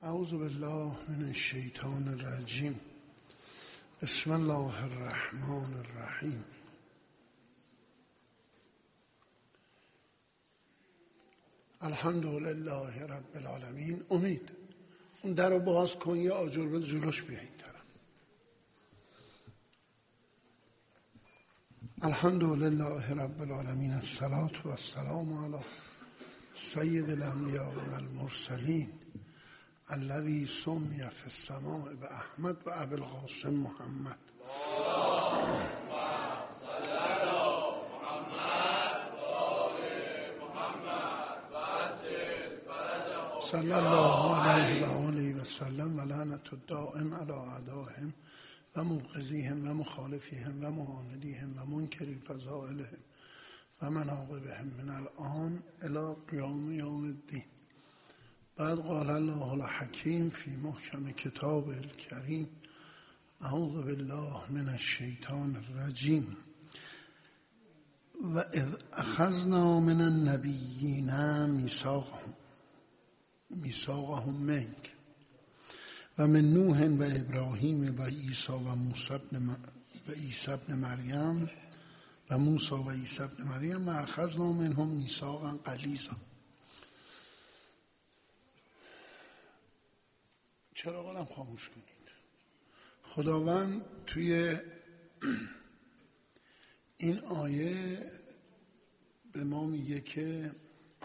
اعوذ بالله من الشیطان الرجیم. بسم الله الرحمن الرحیم. الحمد لله رب العالمین. امید اون در رو باز کن، یه آجر به جلوش بیا این طرف. الحمد لله رب العالمین. الصلاة و السلام علی سید الانبیاء و المرسلین الذي سمي في السماء بأحمد و ابی القاسم محمد. صلی الله علیه و آله و سلم و لعنت الدائم علی اعدائهم و مبغضیهم و مخالفیهم و معاندیهم و منکری فضائلهم و مناقبهم من الآن الی قیام یوم الدین. بعد قال الله الحکیم فی محکم کتاب الکریم اعوذ بالله من الشیطان الرجیم. و اذ اخذنا من النبیین میثاقهم منک و من نوح و ابراهیم و عیسی و موسی ابن مریم و موسی و عیسی ابن مریم و اخذنا منهم میثاقا غلیظا. چراغانم خاموش کنید. خداوند توی این آیه به ما میگه که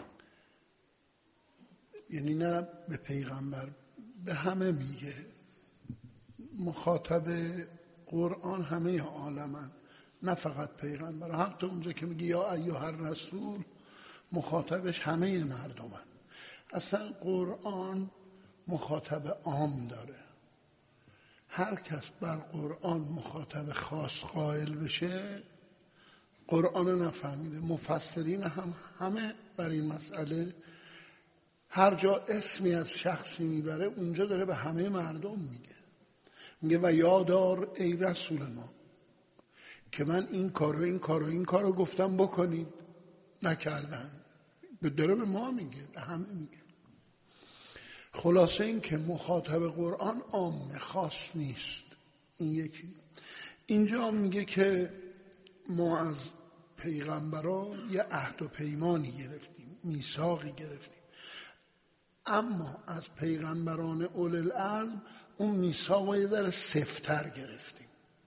یعنی نه به پیغمبر، به همه میگه، مخاطب قرآن همه عالمن، نه فقط پیغمبر. حتی اونجا که میگه یا ایها الرسول مخاطبش همه مردمن. اصلا قرآن مخاطب عام داره. هر کس بر قرآن مخاطب خاص قائل بشه قرآن رو نفهمیده. مفسرین هم همه بر این مسئله، هر جا اسمی از شخصی میبره اونجا داره به همه مردم میگه و یادار ای رسول ما که من این کارو گفتم بکنید، نکردن. داره به ما میگه، به همه میگه. خلاصه این که مخاطب قرآن عام، خاص نیست. این یکی. اینجا میگه که ما از پیغمبران یه عهد و پیمانی گرفتیم، میثاقی گرفتیم، اما از پیغمبران اولی العزم اون میثاق یه ذره سفت‌تر گرفتیم.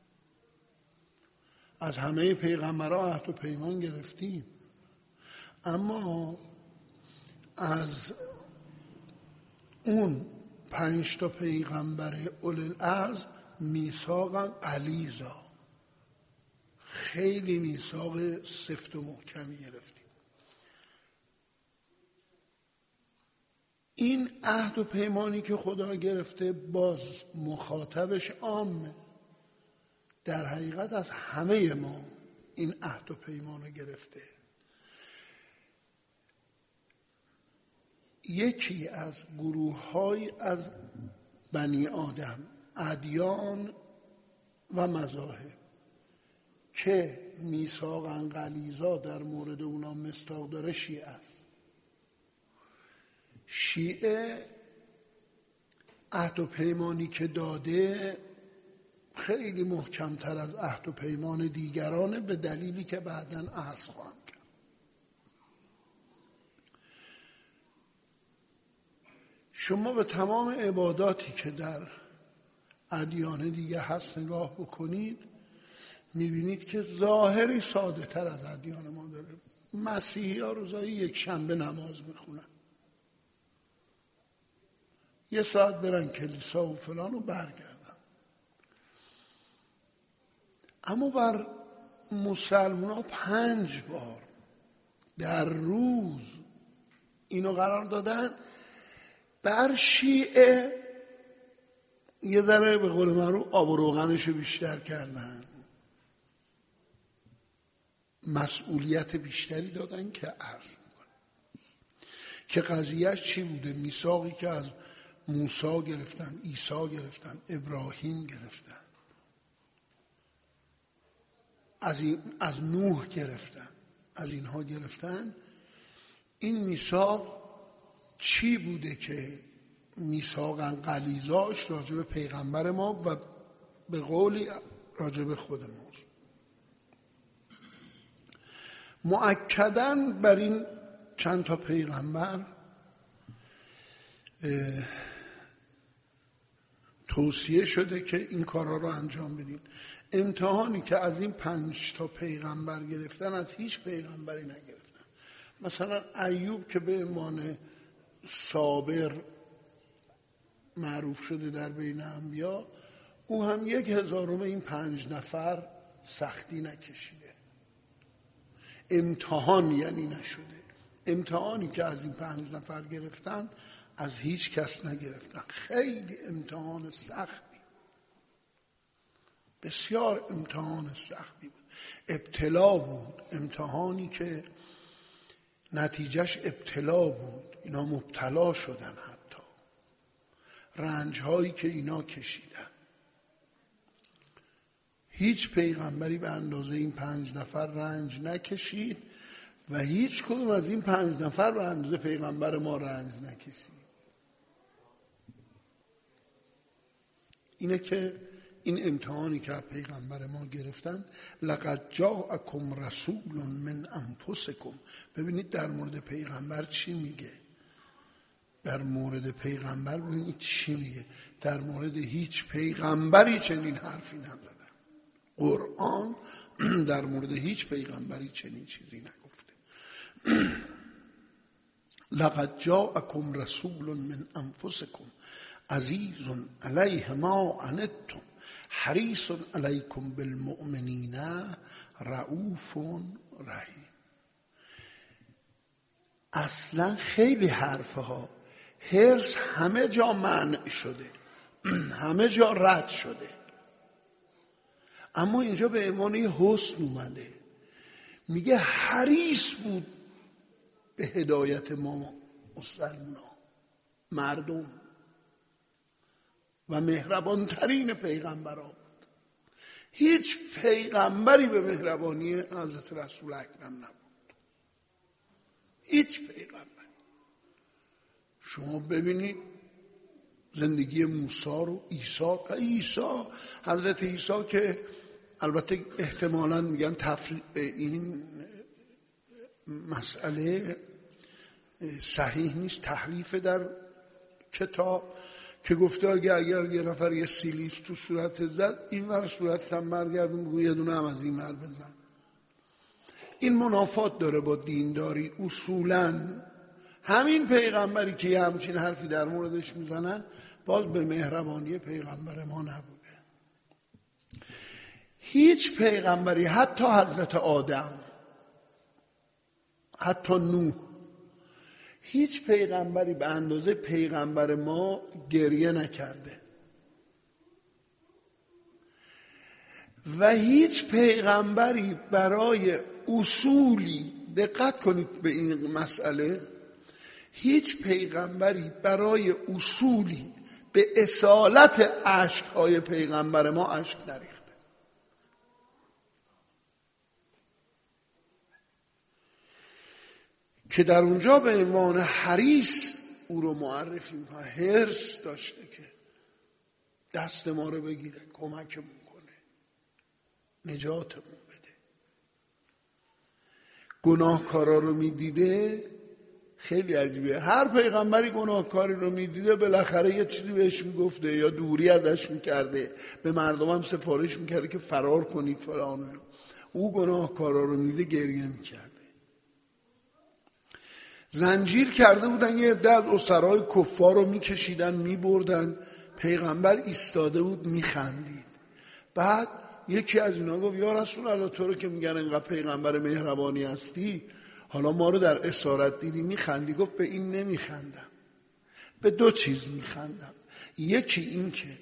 از همه پیغمبران عهد و پیمان گرفتیم، اما از اون 5 تا پیغمبر اولی العزم میثاقا غلیظا، خیلی میثاق سفت و محکمی گرفتیم. این عهد و پیمانی که خدا گرفته باز مخاطبش عامه. در حقیقت از همه ما این عهد و پیمانو گرفته. یکی از گروه‌های از بنی آدم، ادیان و مذاهب که میثاقاً غلیظا در مورد اونا مصداق داره، شیعه است. شیعه عهد و پیمانی که داده خیلی محکمتر از عهد و پیمان دیگرانه، به دلیلی که بعداً عرض خواهم کرد. شما به تمام عباداتی که در ادیان دیگه هست نگاه بکنید، میبینید که ظاهری ساده تر از ادیان ما داره. مسیحی ها روزای یک شنبه نماز میخونن، 1 ساعت برن کلیسا و فلان و برگردن. اما بر مسلمان ها 5 بار در روز اینو قرار دادن. بر شیعه یه ذره به قول معروف آب و روغنشو بیشتر کردن، مسئولیت بیشتری دادن که عرض میکنه که قضیهش چی بوده. میثاقی که از موسی گرفتن، عیسی گرفتن، ابراهیم گرفتن، از نوح گرفتن، از اینها گرفتن. این میثاق چی بوده که میثاقاً غلیظاش راجع به پیغمبر ما و به قولی راجع به خود ما. مؤکداً بر این چند تا پیغمبر توصیه شده که این کارا رو انجام بدین. امتحانی که از این 5 تا پیغمبر گرفتن از هیچ پیغمبری نگرفتن. مثلا ایوب که به عنوان صابر معروف شده در بین انبیا، او هم 1/1000 این 5 نفر سختی نکشیده. امتحان یعنی نشده. امتحانی که از این 5 نفر گرفتن از هیچ کس نگرفتن. خیلی امتحان سختی، بسیار امتحان سختی بود. ابتلا بود، امتحانی که نتیجهش ابتلا بود. اینا مبتلا شدن، حتی رنجهایی که اینا کشیدن. هیچ پیغمبری به اندازه این 5 نفر رنج نکشید و هیچ کدوم از این 5 نفر به اندازه پیغمبر ما رنج نکشید. اینه که این امتحانی که از پیغمبر ما گرفتن، لقد جاءکم رسول من انفسکم. ببینید در مورد پیغمبر چی میگه. در مورد پیغمبر ببینید چی میگه. در مورد هیچ پیغمبری چنین حرفی نزدن. قرآن در مورد هیچ پیغمبری چنین چیزی نگفته. لقد جاءکم رسول من انفسکم عزیز علیه ما عنتم حریص علیکم بالمؤمنین رؤوف رحیم. اصلا خیلی حرفها حرص همه جا منع شده، همه جا رد شده، اما اینجا به عنوان حسن اومده. میگه حریص بود به هدایت ما مسلمان مردم و مهربان ترین پیغمبران بود. هیچ پیغمبری به مهربانی حضرت رسول اکرم نبود. هیچ پیغمبری. شما ببینید زندگی موسی رو، عیسی، حضرت عیسی که البته احتمالاً میگن این مسئله صحیح نیست، تحریف در کتاب که گفته اگر یه نفر یه سیلیس تو صورت زد، این ور صورت هم برگردون بگو یه دونه هم از این ور بزن. این منافات داره با دینداری. اصولاً همین پیغمبری که یه همچین حرفی در موردش میزنن باز به مهربانی پیغمبر ما نبوده. هیچ پیغمبری، حتی حضرت آدم، حتی نوح، هیچ پیغمبری به اندازه پیغمبر ما گریه نکرده و هیچ پیغمبری برای اصولی، دقت کنید به این مسئله، هیچ پیغمبری برای اصولی به اصالت اشک‌های پیغمبر ما اشک نریخته. که در اونجا به عنوان حریص او رو معرفی میکنه. حرص داشته که دست ما رو بگیره، کمکمون کنه، نجاتمون بده. گناهکارا رو میدیده. خیلی عجیبه، هر پیغمبری گناهکاری رو میدیده بالاخره یه چیزی بهش میگفته یا دوری ازش میکرده، به مردم هم سفارش میکرده که فرار کنید فلان. او گناهکارا رو میده گریه میکرده. زنجیر کرده بودن یه عده از اسرای کفار رو میکشیدن میبردن، پیغمبر ایستاده بود میخندید. بعد یکی از اینا گفت یا رسول الله، تو رو که میگن انقدر پیغمبر مهربانی هستی، حالا ما رو در اسارت دیدی میخندی. گفت به این نمیخندم، به 2 چیز میخندم. یکی این که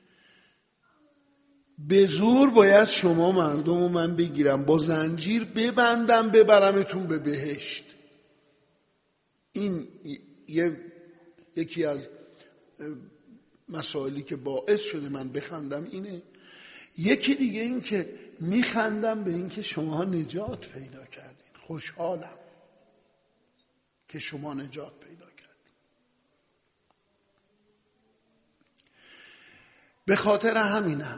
به زور باید شما مردم رو من بگیرم، با زنجیر ببندم، ببرمتون به بهشت. این یکی از مسائلی که باعث شده من بخندم اینه. یکی دیگه این که میخندم به این که شما نجات پیدا کردین. خوشحالم که شما نجات پیدا کردین. به خاطر همینم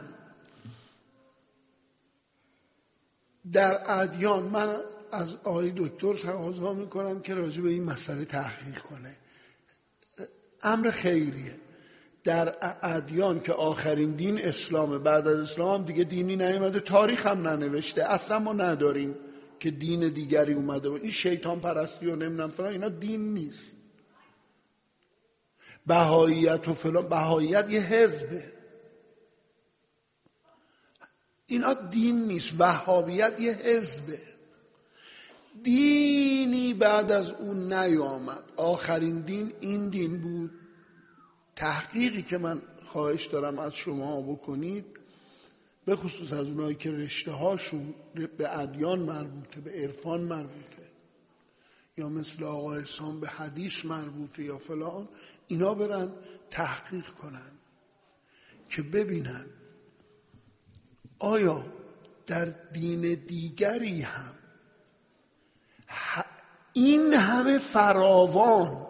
در ادیان من از آقای دکتر تقاضا میکنم که راجع به این مسئله تحقیق کنه. امر خیریه. در ادیان که آخرین دین اسلامه، بعد از اسلام هم دیگه دینی نیومده، تاریخ هم ننوشته، اصلا ما نداریم که دین دیگری اومده. این شیطان پرستی و نمیدونم فلان اینا دین نیست. بهاییت و فلان، بهاییت یه حزبه، اینا دین نیست. وهابیت یه حزبه، دینی بعد از اون نیامد. آخرین دین این دین بود. تحقیقی که من خواهش دارم از شما بکنید، به خصوص از اونایی که رشته هاشون به ادیان مربوطه، به عرفان مربوطه، یا مثل آقا احسان به حدیث مربوطه یا فلان، اینا برن تحقیق کنن که ببینن آیا در دین دیگری هم این همه فراوان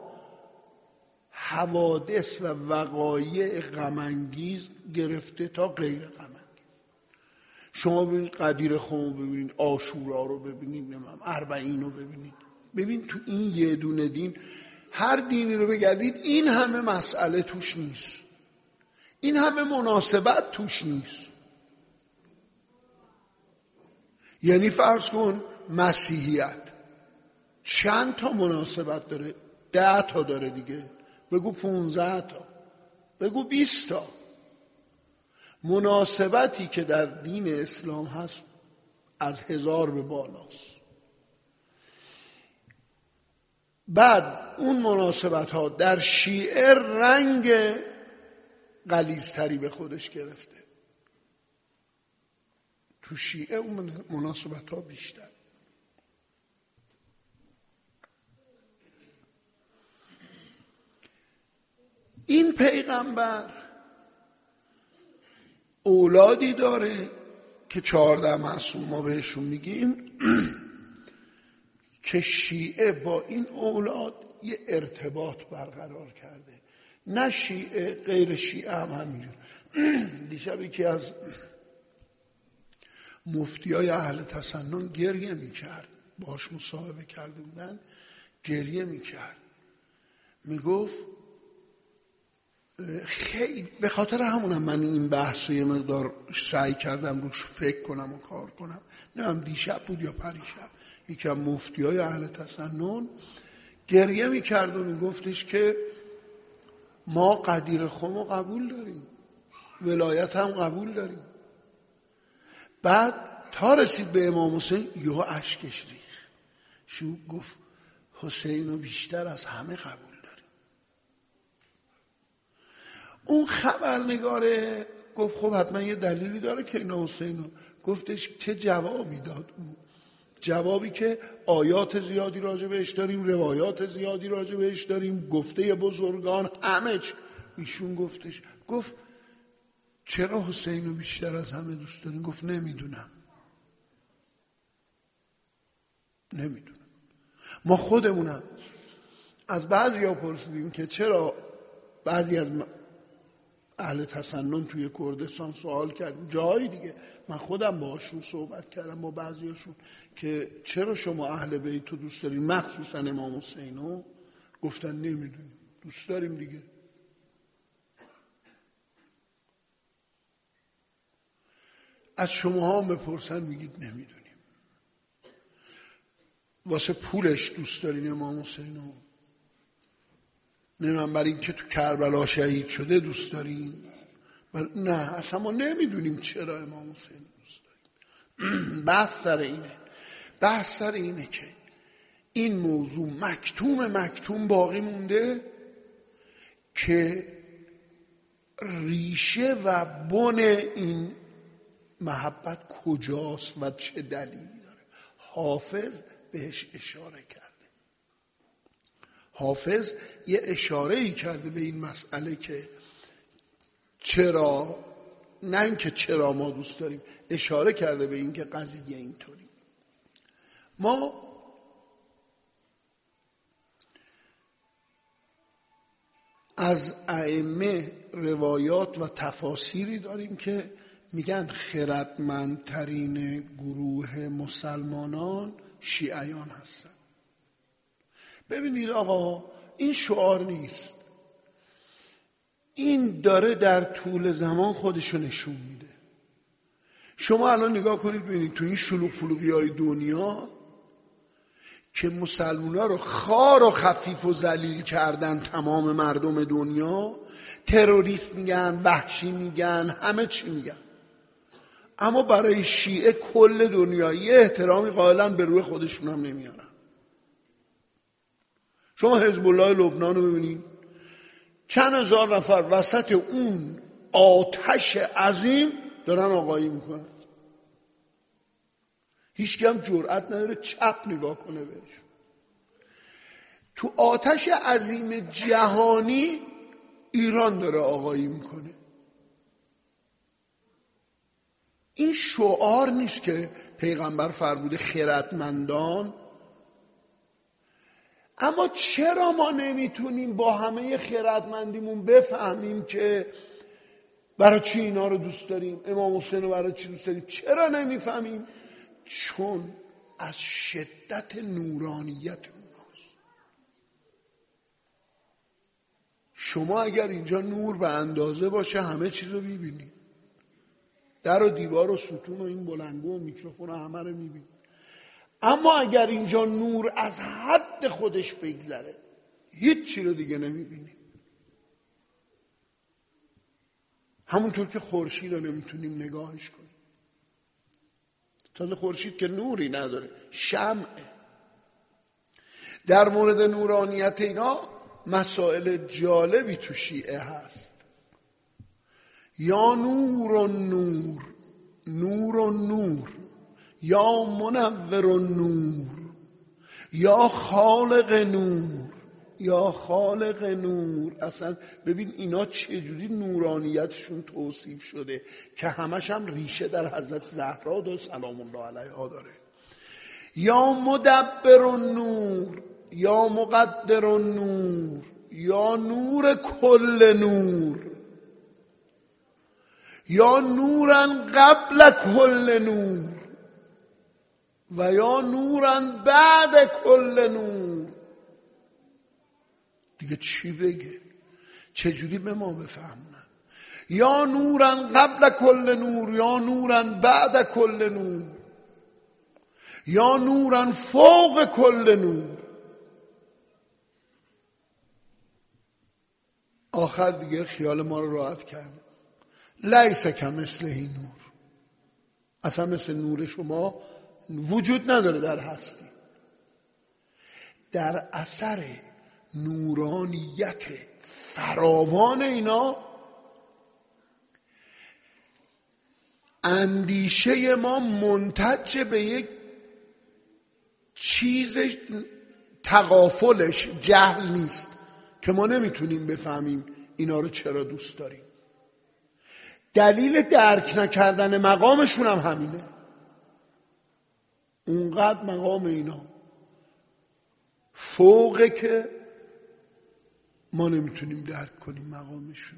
حوادث و وقایع غم‌انگیز گرفته تا غیر غم‌انگیز. شما ببینید قدیر خم، ببینید عاشورا رو ببینید، اربعین رو ببینید، ببین تو این یه دونه دین، هر دینی رو بگردید این همه مسئله توش نیست، این همه مناسبت توش نیست. یعنی فرض کن مسیحیت چند تا مناسبت داره؟ 10 تا داره دیگه، بگو 15 تا، بگو 20 تا. مناسبتی که در دین اسلام هست از 1000 به بالاست. بعد اون مناسبت ها در شیعه رنگ غلیظتری به خودش گرفته، تو شیعه اون مناسبت ها بیشتر. این پیغمبر اولادی داره که 14 معصوم ما بهشون میگیم که شیعه با این اولاد یه ارتباط برقرار کرده. نه شیعه، غیر شیعه هم همینجور. دیشب یکی از مفتیای اهل تسنن گریه میکرد، باش مصاحبه کرده بودن، گریه میکرد، میگفت خیلی به خاطر همونم من این بحث رو یه مقدار سعی کردم روش فکر کنم و کار کنم. نمیدونم دیشب بود یا پریشب، یکی از مفتیای اهل تسنن گریه میکرد و میگفتش که ما قدیر خم رو قبول داریم، ولایت هم قبول داریم. بعد تا رسید به امام حسین یهو اشکش ریخت، شو گفت حسین رو بیشتر از همه قبول داریم. اون خبرنگاره گفت خب حتما یه دلیلی داره که اینا حسین رو، گفتش چه جوابی داد اون؟ جوابی که آیات زیادی راجع بهش داریم، روایات زیادی راجع بهش داریم، گفته بزرگان همه ایشون گفتش، گفت چرا حسین رو بیشتر از همه دوست دارین؟ گفت نمیدونم. ما خودمونم از بعضی ها پرسیدیم که چرا، بعضی از اهل تسنن توی کردستان سوال کردیم، جایی دیگه من خودم باهاشون صحبت کردم با بعضیاشون که چرا شما اهل بیت رو دوست دارین، مخصوصا امام حسینو؟ گفتن نمیدونیم، دوست داریم دیگه. از شما هم بپرسن میگید نمیدونیم. واسه پولش دوست دارین امام حسینو؟ نمیدونم برای این که تو کربلا شهید شده دوست دارین؟ نه اصلا ما نمیدونیم چرا امام حسین دوست داریم. بحث سر اینه که این موضوع مکتوم باقی مونده که ریشه و بن این محبت کجاست و چه دلیلی داره. حافظ بهش اشاره کرده. حافظ یه اشاره‌ای کرده به این مسئله که چرا، نه اینکه چرا ما دوست داریم، اشاره کرده به این که قضیه اینطوری. ما از ائمه روایات و تفاسیری داریم که میگن خردمندترین گروه مسلمانان شیعیان هستن. ببینید آقا، این شعار نیست، این داره در طول زمان خودشو نشون میده. شما الان نگاه کنید ببینید تو این شلوغ پلوغی های دنیا که مسلمونا رو خار و خفیف و ذلیل کردن، تمام مردم دنیا تروریست میگن، وحشی میگن، همه چی میگن، اما برای شیعه کل دنیا یه احترامی قائلن به روی خودشون هم نمیارن. شما حزب الله لبنان رو ببینید، چند هزار نفر وسط اون آتش عظیم دارن آقایی میکنن، هیچ کی هم جرئت نداره چپ نگاه کنه بهش. تو آتش عظیم جهانی ایران داره آقایی میکنه. این شعار نیست که پیغمبر فرموده خردمندان. اما چرا ما نمیتونیم با همه خردمندیمون بفهمیم که برای چی اینا رو دوست داریم، امام حسین رو برای چی دوست داریم؟ چرا نمیفهمیم؟ چون از شدت نورانیت اوناست. شما اگر اینجا نور به اندازه باشه همه چیز رو میبینید، در و دیوار و ستون و این بلندگو و میکروفون و همه رو میبینید. اما اگر اینجا نور از حد خودش بگذره هیچ چی رو دیگه نمیبینید. همونطور که خورشید رو نمیتونیم نگاهش کنیم. تازه خورشید که نوری نداره، شمعه. در مورد نورانیت اینا مسائل جالبی تو شیعه هست. یا نور و نور، نور و نور، یا منور و نور، یا خالق نور، یا خالق نور. اصلا ببین اینا چجوری نورانیتشون توصیف شده که همش هم ریشه در حضرت زهرا و سلام الله علیها داره. یا مدبر و نور، یا مقدر و نور، یا نور کل نور، یا نورا قبل کل نور و یا نورا بعد کل نور. دیگه چی بگه؟ چجوری به ما بفهمونن؟ یا نورا قبل کل نور، یا نورا بعد کل نور، یا نورا فوق کل نور. آخر دیگه خیال ما رو راحت کرده. لیس کمثله نور، اصلا مثل نور شما وجود نداره در هستی. در اثر نورانیت فراوان اینا اندیشه ما منتج به یک چیز تغافلش جهل نیست که ما نمیتونیم بفهمیم اینا رو چرا دوست داریم. دلیل درک نکردن مقامشون هم همینه. اونقدر مقام اینا فوقه که ما نمیتونیم درک کنیم مقامشون.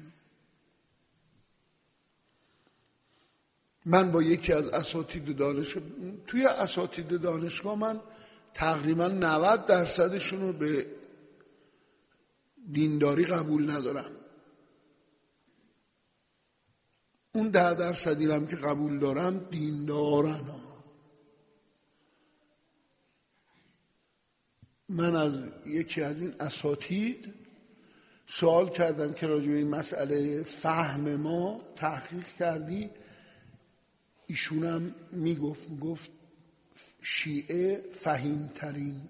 من با یکی از اساتید دانشگاه، توی اساتید دانشگاه من تقریبا 90% رو به دینداری قبول ندارم. اون 10% هم که قبول دارم دیندارن. من از یکی از این اساتید سوال کردم که راجع به این مسئله فهم ما تحقیق کردی؟ ایشونم میگفت شیعه فهیمترین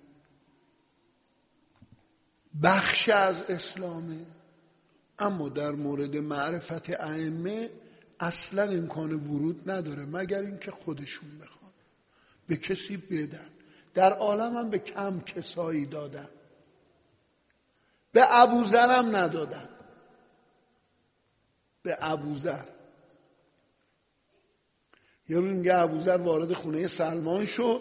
بخش از اسلامه، اما در مورد معرفت ائمه اصلا امکان ورود نداره مگر اینکه خودشون بخوان به کسی بدن. در عالم هم به کم کسایی دادن، به ابوذر هم ندادن. به ابوذر یه روز میگه ابوذر وارد خونه سلمان شد،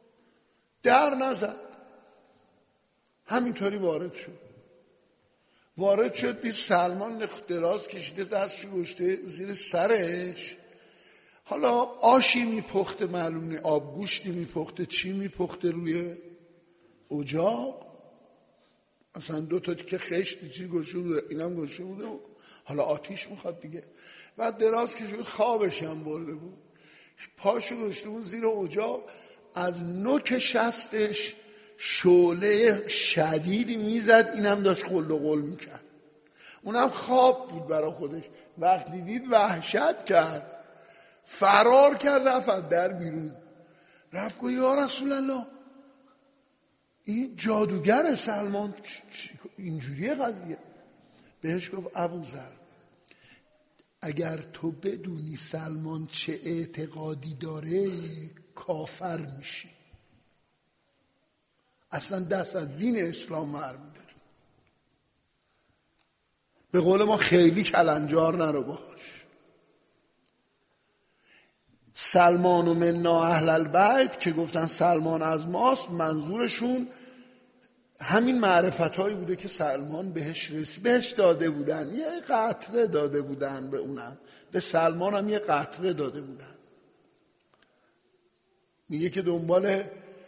در نزد، همینطوری وارد شد. وارد شد، دید سلمان دراز کشیده، دستش گشته زیر سرش. حالا آشی میپخته، معلوم نی آبگوشتی میپخته، چی میپخته روی اجاق، اصلا 2 تا که خشتی چی گوشه بوده، اینم گوشه بوده، حالا آتیش میخواد دیگه. بعد دراز کشید، خوابش هم برده بود، پاشو گوشته بود زیر اجاق، از نوک شستش شعله شدیدی میزد، اینم داشت قل و قل میکرد. اونم خواب بود برای خودش. وقتی دید وحشت کرد، فرار کرد، رفت در بیرون، رفت گفت یا رسول الله این جادوگر سلمان اینجوریه قضیه. بهش گفت ابوذر اگر تو بدونی سلمان چه اعتقادی داره کافر میشی، اصلا دست از دین اسلام برمی‌داری. به قول ما خیلی کلنجار نرو باش. سلمان و منا اهل البیت که گفتن سلمان از ماست، منظورشون همین معرفت‌هایی بوده که سلمان بهش داده بودن. یه قطره داده بودن به اونم، به سلمان هم یه قطره داده بودن. میگه که دنبال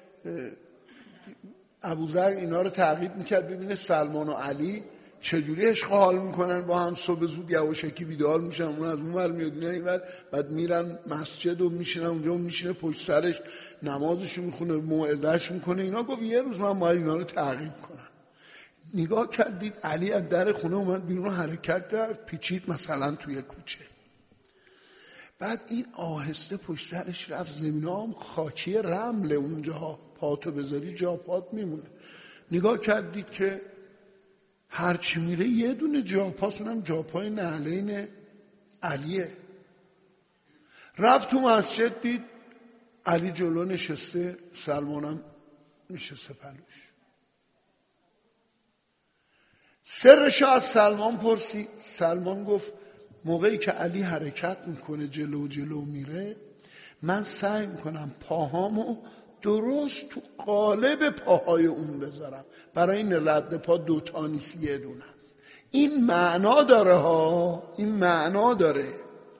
ابوذر اینا رو تعقیب میکرد ببینه سلمان و علی چجوری عشق حال میکنن با هم. صبح زود یواشکی بیدار میشن، اون از اون ور میاد اینا این ور، بعد میرن مسجد و میشینن اونجا و میشینه پشت سرش نمازشو میخونه، موعظه‌اش میکنه. اینا گفت یه روز من باید اینا رو تعقیب کنم. نگاه کردید علی از در خونه اومد بیرون و حرکت کرد، پیچید مثلا توی کوچه. بعد این آهسته پشت سرش رفت، زمین‌ها هم خاکی رمل، اونجا پاتو بذاری جا پات میمونه. نگاه کردید که هرچی میره یه دونه جاپاس، اونم جاپای نعلین علیه. رفت تو مسجد، دید علی جلو نشسته، سلمانم نشسته پلوش. سرش از سلمان پرسید. سلمان گفت موقعی که علی حرکت میکنه جلو میره، من سعی میکنم پاهامو درست تو قالب پاهای اون بذارم. برای این رد پا 2 تا نیست، یه دونه است. این معنا داره ها، این معنا داره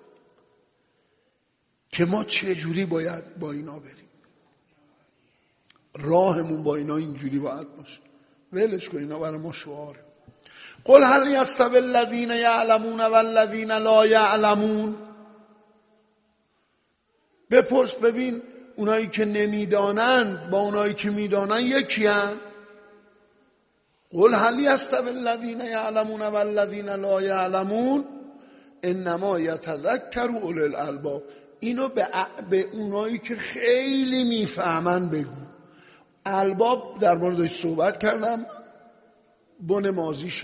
که ما چه جوری باید با اینا بریم، راهمون با اینا اینجوری باید باشه. ولش کن، اینا برای ما شعاره. قل هل یستوی الذین یعلمون والذین لا یعلمون. بپرس ببین اونایی که نمیدانند با اونایی که میدانن یکی هن؟ قل هل یستوی الذین یعلمون والذین لا یعلمون انما یتذکر اولو الالباب. اینو به اونایی که خیلی میفهمن بگو. الباب در موردش صحبت کردم، بن مازیش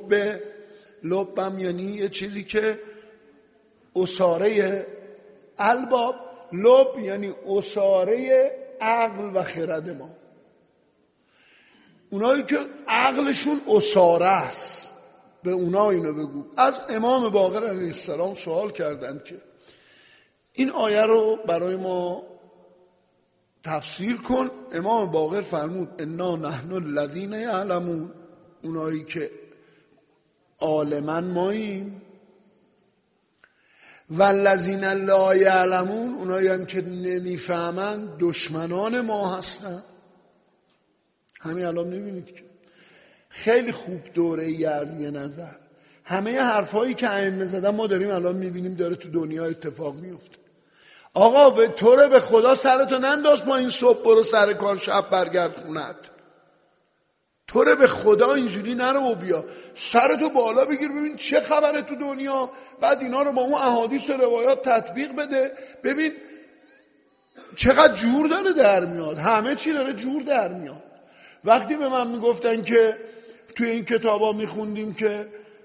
لبم یعنی یه چیزی که اساره الباب، لب یعنی اساره عقل و خرد ما. اونایی که عقلشون اساره است به اونا اینو بگو. از امام باقر علیه السلام سوال کردند که این آیه رو برای ما تفسیر کن. امام باقر فرمود انا نحن الذین یعلمون، اونایی که عالمن ماییم، والذین لا یعلمون، اونایی هم که نمیفهمن دشمنان ما هستن. همین الان میبینید که خیلی خوب دوره ای از یه نظر همه حرفایی که ائمه زدن ما داریم الان میبینیم داره تو دنیا اتفاق میفته. آقا به طور به خدا سرتو ننداز ما این صبح برو سر کار، شب برگرد خونت. طور به خدا اینجوری نرو و بیا، سرتو بالا بگیر ببین چه خبره تو دنیا، بعد اینا رو با اون احادیث و روایات تطبیق بده، ببین چقدر جور داره در میاد، همه چی داره جور در میاد. وقتی به من میگفتن که توی این کتابا میخوندیم که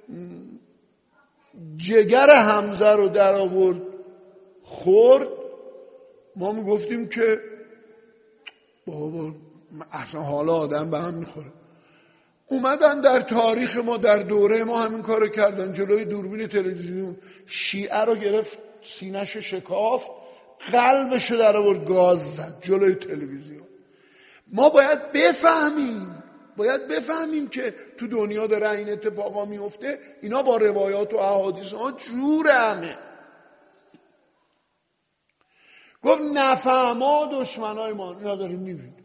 جگر حمزه رو در آورد خورد، ما میگفتیم که بابا اصلا حالا آدم به هم میخوره. اومدن در تاریخ ما در دوره ما همین کارو کردن، جلوی دوربین تلویزیون شیعه رو گرفت، سینه‌شو شکافت، قلبش رو در آورد گاز زد جلوی تلویزیون. ما باید بفهمیم باید بفهمیم که تو دنیا داره این اتفاقا میفته. اینا با روایات و احادیث ها جور همه. گفت نفهما دشمنای ما. اینا داریم میبینیم.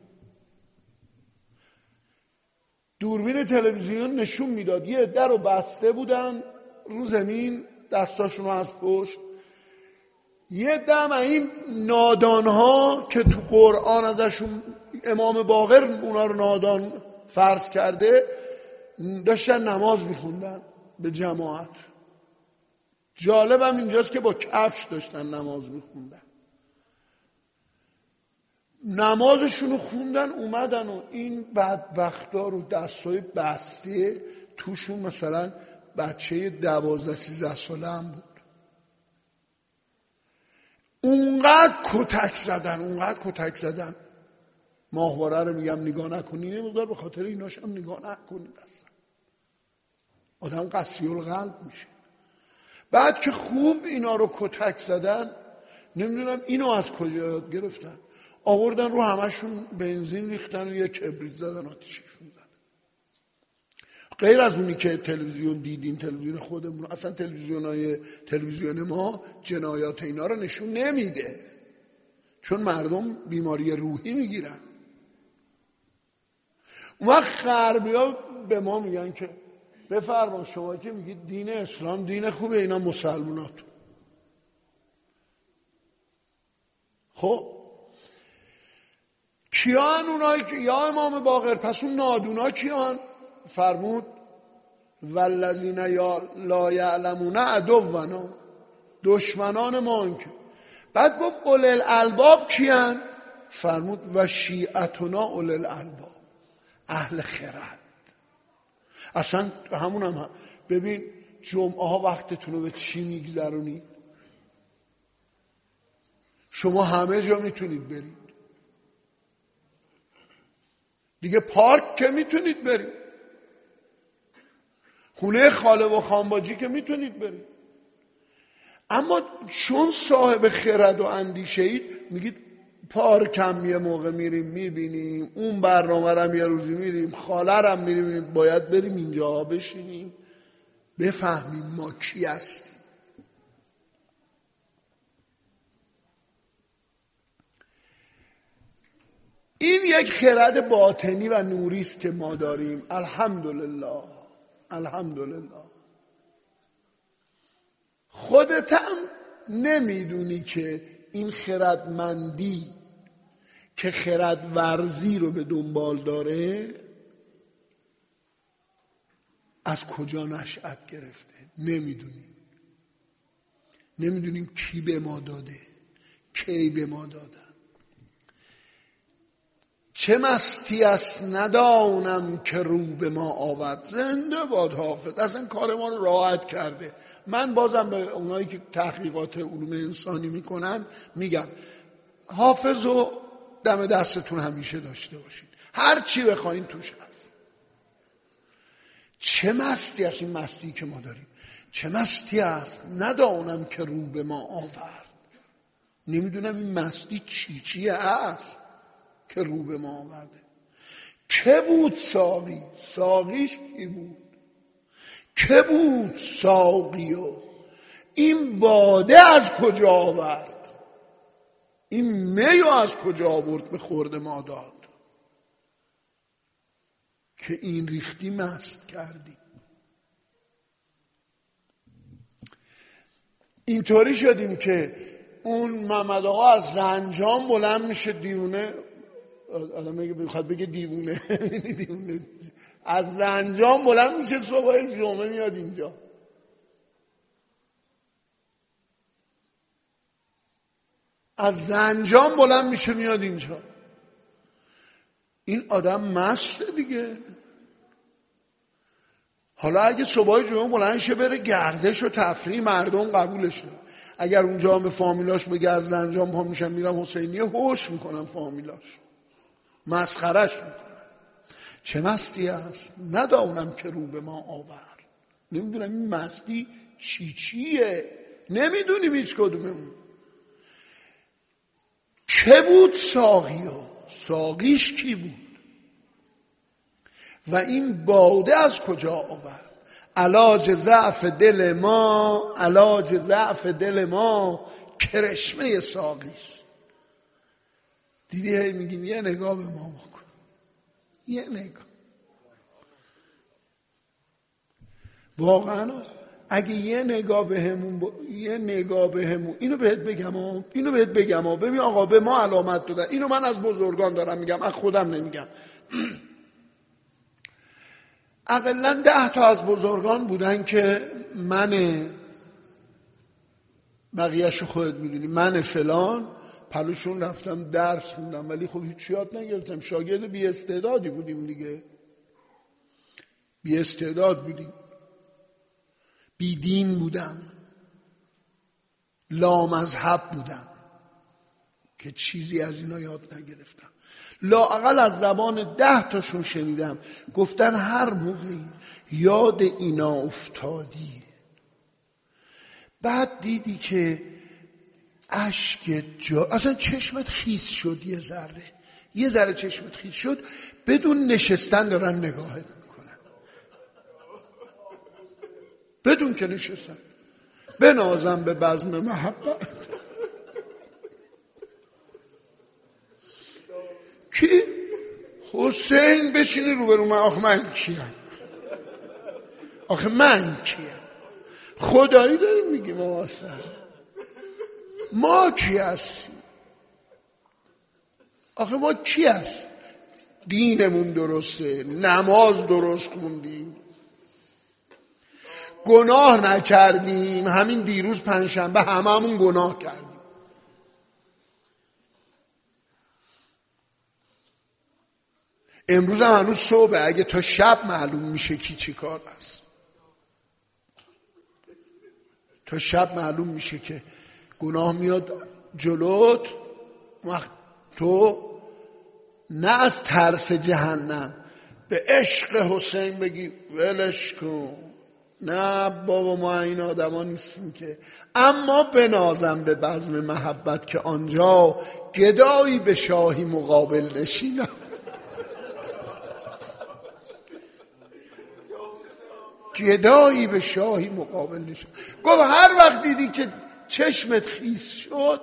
دوربین تلویزیون نشون میداد یه عده رو بسته بودن رو زمین، دستاشون رو از پشت. یه دم این نادانها که تو قرآن ازشون امام باقر اونا رو نادان فرض کرده، داشتن نماز میخوندن به جماعت. جالبم اینجاست که با کفش داشتن نماز میخوندن. نمازشون رو خوندن، اومدن و این بدبختا رو دستای بسته توشون مثلا بچه 12-13 ساله هم بود. اونقدر کتک زدن. ماهواره رو میگم نگاه نکنی، یه مقدار به خاطر ایناش هم نگاه نکنید. اصلا آدم قسی القلب میشه. بعد که خوب اینا رو کتک زدن، نمیدونم اینو از کجا یاد گرفتن، آوردن رو همشون بنزین ریختن و یه کبریت زدن آتیششون زدن. غیر از اونی که تلویزیون دیدیم، تلویزیون خودمون، اصلا تلویزیون ما جنایات اینا رو نشون نمیده، چون مردم بیماری روحی میگیرن. اون وقت غربی‌ها به ما میگن که بفرما شما که میگید دین اسلام دین خوبه، اینا مسلمانات. خب کیان اونایی که یا امام باقر؟ پس اون نادونا کیان؟ فرمود والذین لا یعلمون عدونا، دشمنان ما. که بعد گفت اول الالباب کیان؟ فرمود و شیعتنا اول الالباب، اهل خرد. اصلا همون هم ببین جمعه ها وقتتون رو به چی میگذرونید؟ شما همه جا میتونید برید دیگه، پارک که میتونید برید، خونه خاله و خانباجی که میتونید برید. اما چون صاحب خرد و اندیشه اید میگید پارک هم یه موقع میریم میبینیم، اون برنامه رو یه روزی میریم، خاله رو هم میریم، باید بریم اینجا بشینیم بفهمیم ما کی هستیم. این یک خرد باطنی و نوری است که ما داریم. الحمدلله. خودت هم نمیدونی که این خردمندی که خرد ورزی رو به دنبال داره از کجا نشأت گرفته. نمیدونیم کی به ما داده، کی به ما دادن. چه مستی است ندانم که رو به ما آورد. زنده باد حافظ، اصلا کار ما رو راحت کرده. من بازم به اونایی که تحقیقات علوم انسانی میکنن میگم حافظ رو دم دستتون همیشه داشته باشید، هر چی بخواین توش هست. چه مستی است این مستی که ما داریم، چه مستی است ندانم که رو به ما آورد. نمیدونم این مستی چیه هست که رو به ما آورده. که بود ساقی؟ ساقیش کی بود؟ که بود ساقی؟ و این باده از کجا آورد؟ این میو از کجا آورد به خورد ما داد که این ریختی مست کردی؟ اینطوری شدیم که اون محمد آقا از زنجان بلند میشه، دیونه، آدم میخواد بگه دیوونه دیوونه، از زنجان بلند میشه صبح جمعه میاد اینجا. از زنجان بلند میشه میاد اینجا. این آدم مسته دیگه. حالا اگه صبح جمعه بلند شه بره گردش و تفریح، مردم قبولش داره. اگر اونجا هم به فامیلاش بگه از زنجان پا میشم میرم حسینیه، هوش میکنم فامیلاش، مسخرش میکنم. چه مستی است ندانم که رو به ما آورد. نمیدونم این مستی چیه، نمیدونیم هیچ کدوممون. که بود ساقی؟ و ساقیش کی بود؟ و این باده از کجا آورد؟ علاج ضعف دل ما کرشمه ساقی است. دیدی هی میگیم یه نگاه به ما بکن، یه نگاه. واقعا اگه یه نگاه به همون اینو بهت بگم ببین آقا به ما علامت دادن. اینو من از بزرگان دارم میگم، از خودم نمیگم. اقلا 10 تا از بزرگان بودن که بقیه‌شو خودت میدونی، من فلان پلوشون رفتم درس خوندم ولی خب هیچ یاد نگرفتم. شاگرد بی استعدادی بودیم دیگه، بی استعداد بودیم، بی دین بودم، لامذهب بودم که چیزی از اینا یاد نگرفتم. لااقل از زبان 10 تاشون شنیدم گفتن هر موقعی یاد اینا افتادی بعد دیدی که اشک اصلا چشمت خیس شد، یه ذره چشمت خیس شد، بدون نشستن دارن نگاهت میکنن، بدون که نشستن. بنازم به بزم محبت. کی؟ حسین بشینه روبرو من. آخه من کیم؟ خدایی داریم میگیم ما کی هستیم؟ آخه ما کی هست؟ دینمون درسته، نماز درست خوندیم، گناه نکردیم. همین دیروز پنجشنبه هممون گناه کردیم. امروز هم هنوز صبح، اگه تا شب معلوم میشه کی چی کار است. تا شب معلوم میشه که گناه میاد جلوت، وقت تو نه از ترس جهنم به عشق حسین بگی ولش کن، نه بابا ما این آدما نیستیم که، اما بنازم به بزم محبت که آنجا گدایی به شاهی مقابل نشینم. گدایی به شاهی مقابل نشینم. گفت هر وقت دیدی که چشمت خیس شد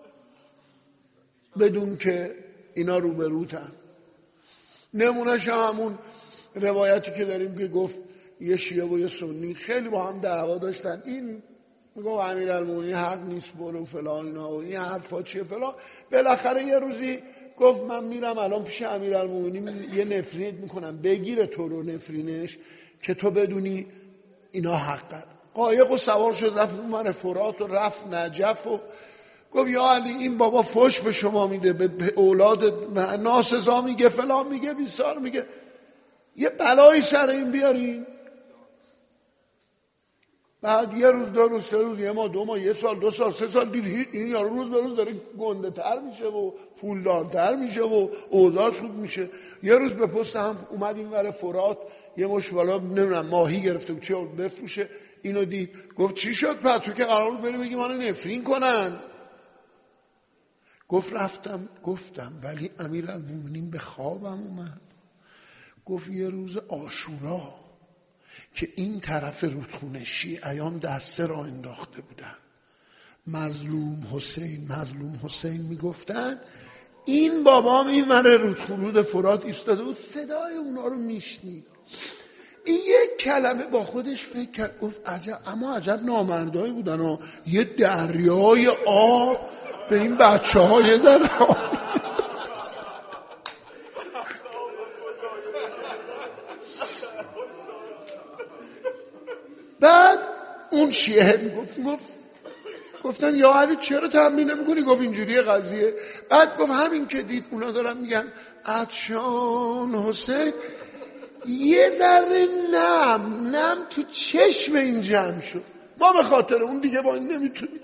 بدون که اینا روبروتن. نمونهش همون روایتی که داریم که گفت یه شیعه و یه سنی خیلی با هم دعوا داشتن. این میگه امیرالمومنین حق نیست برو فلان اینا و این حرفا چیه فلان. بالاخره یه روزی گفت من میرم الان پیش امیرالمومنین یه نفرینت میکنم، بگیره تو رو نفرینش که تو بدونی اینا حقن. قایق و سوار شد رفت اونور فرات و رفت نجف و گفت یا علی این بابا فحش به شما میده، به اولاد ناسزا میگه، فلان میگه، بیسار میگه، یه بلایی سر این بیارین. بعد یه روز، 2 روز، 3 روز، 1 ماه، 2 ماه، 1 سال، 2 سال، 3 سال دید این یارو روز به روز داره گنده تر میشه و پولدارتر میشه و اوضاعش خوب میشه. یه روز به پست هم اومد این ور فرات یه مش بالا نمیدونم ماهی گرفته بود چه بفروشه، اینو دید گفت چی شد پس تو که قرار بود بری بگی منو نفرین کنن. گفت رفتم گفتم ولی امیرالمومنین به خوابم اومد. گفت یه روز عاشورا که این طرف رودخونه شیعیان دسته را انداخته بودن، مظلوم حسین میگفتن، این بابام این ور رود فرات ایستاده و صدای اونا رو میشنید. این یک کلمه با خودش فکر کرد، گفت عجب، اما عجب نامردایی بودن و یه دریای آب به این بچه های در آب. بعد اون شیعه گفتن یا علی چرا تنبیه نمی‌کنی؟ گفت اینجوری قضیه. بعد گفت همین که دید اونا دارن میگن عطشان حسین، یه ذره نم تو چشم این جمع شد. ما به خاطر اون دیگه با این نمیتونیم.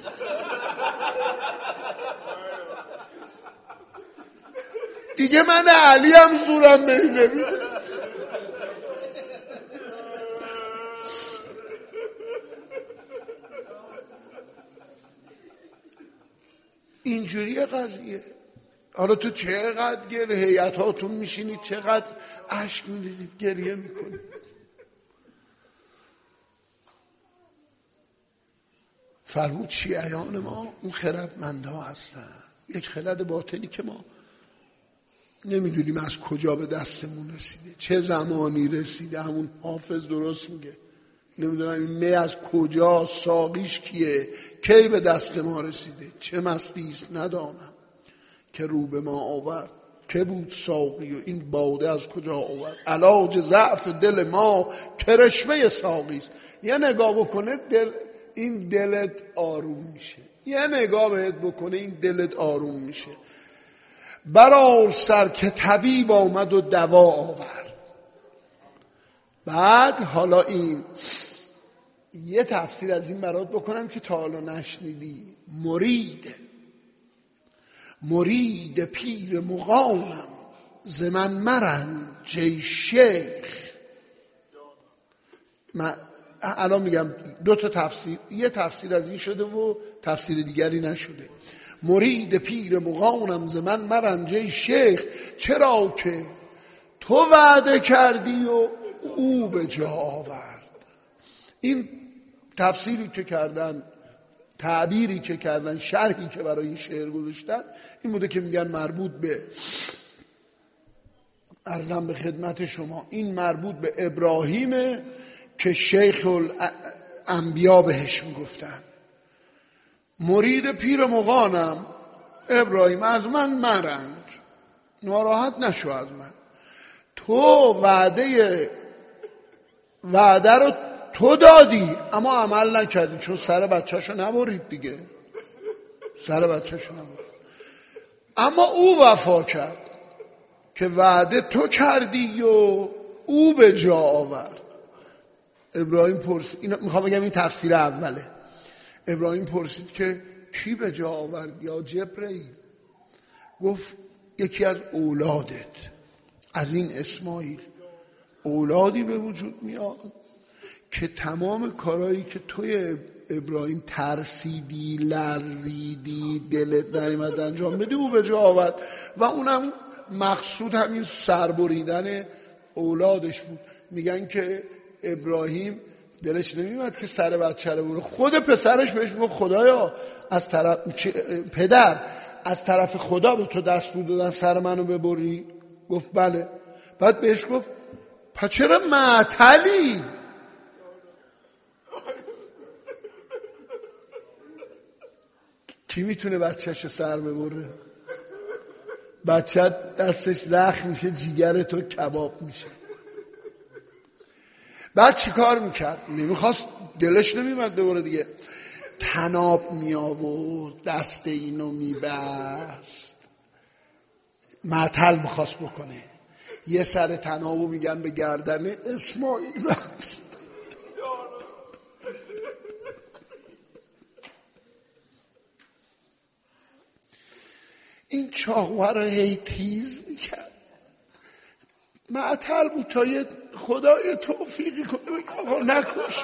دیگه من علی هم زورم به این نمیده. اینجوری قضیه. حالا تو چقدر هیئتاتون میشینید، چقدر اشک میریزید، گریه میکنید. فرمود شیعیان ما اون خردمندها هستن. یک خرد باطنی که ما نمیدونیم از کجا به دستمون رسیده، چه زمانی رسیده. همون حافظ درست میگه، نمیدونم این می از کجا، ساقیش کیه، کی به دست ما رسیده، چه مستی است ندانم که رو به ما آورد، که بود ساقی و این باده از کجا آورد. علاج ضعف دل ما کرشمه ساقی است. یه نگاه بکنه این دلت آروم میشه، یه نگاه بهت بکنه این دلت آروم میشه. برآر سر که طبیب آمد و دوا آورد. بعد حالا این یه تفسیر از این برات بکنم که تا حالا نشنیدی. مرید پیر مغانم ز من مرنج ای شیخ. من الان میگم دو تا تفسیر، یه تفسیر از این شده و تفسیر دیگری نشده. مرید پیر مغانم ز من مرنج ای شیخ، چرا که تو وعده کردی و او به جا آورد. این تفسیری که کردن، تعبیری که کردن، شرحی که برای این شعر گذاشتن این بوده که میگن مربوط به، عرضم به خدمت شما، این مربوط به ابراهیمه که شیخ الانبیا بهش میگفتن. مرید پیر مغانم، ابراهیم از من مرنج، ناراحت نشو از من. تو وعده رو تو دادی اما عمل نکردی، چون سر بچه‌شو نبرید دیگه، سر بچه‌شو نبرید. اما او وفا کرد که وعده تو کردی و او به جا آورد. ابراهیم پرسید، این میخوام بگم این تفسیر اوله. ابراهیم پرسید که کی به جا آورد یا جبرئیل؟ گفت یکی از اولادت، از این اسماعیل اولادی به وجود میاد که تمام کارهایی که توی ابراهیم ترسیدی، لرزیدی، دلت نیامد انجام بدی او به جا آورد. و اونم مقصود همین سربریدن اولادش بود. میگن که ابراهیم دلش نمیومد که سر بچه رو بره، خود پسرش بهش میگه خدایا از طرف پدر، از طرف خدا به تو دستور دادن سر منو ببری؟ گفت بله. بعد بهش گفت پس چرا معطلی؟ کی میتونه بچهش سر ببره؟ بچه دستش زخم میشه، جیگر تو کباب میشه. بعد چی کار میکرد؟ نمیخواست، دلش نمیمد ببره دیگه. تناب میآورد، دست اینو میبست، معطل میخواست بکنه. یه سر تنابو میگن به گردن اسماعیل بست. این چاقوه رو هی تیز میکرد. معطل بود تا یه خدای توفیقی کنه بگه آقا نکش.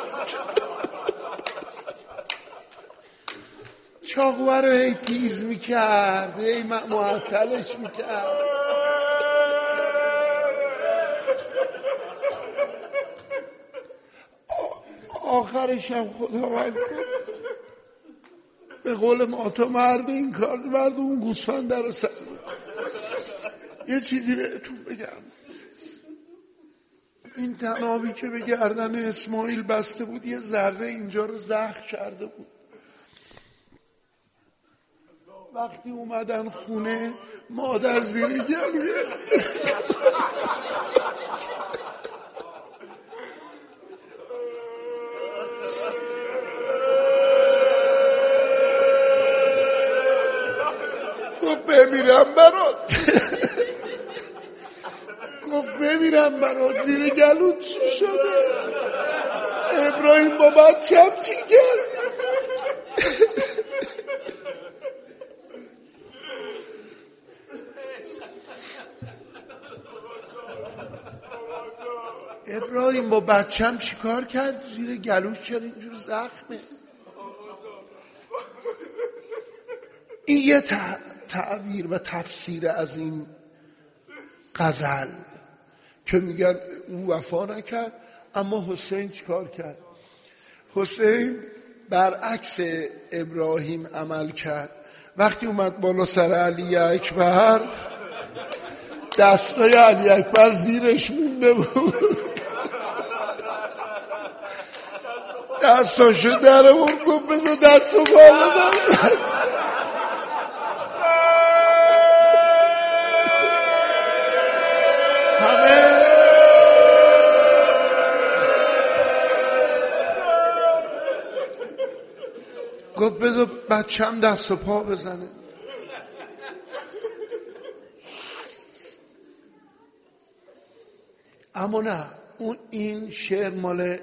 چاقوه رو هی تیز میکرد، هی معطلش میکرد. آخرش هم خداوند گفت به قول ما تو مرد این کار، مرد اون گوسفند در سر. یه چیزی بهتون بگم، این تنابی که به گردن اسماعیل بسته بود یه ذره اینجا رو زخم کرده بود. وقتی اومدن خونه مادر زیر گلوی گفت بمیرم برات. گفت بمیرم برات، زیر گلوت چی شده؟ ابراهیم با بچم چی کرد؟ ابراهیم با بچم چی کار کرد؟ زیر گلوش چرا اینجور زخمه؟ این یه تعبیر و تفسیر از این غزل که میگن او وفا نکرد، اما حسین چیکار کرد؟ حسین برعکس ابراهیم عمل کرد. وقتی اومد بالا سر علی اکبر، دستای علی اکبر زیرش مونده بود، دستاشو در آورد، گفت بذار دستو بالا ببر. همه گفت بذار بچه‌م دست و پا بزنه. اما نه، این شعر مال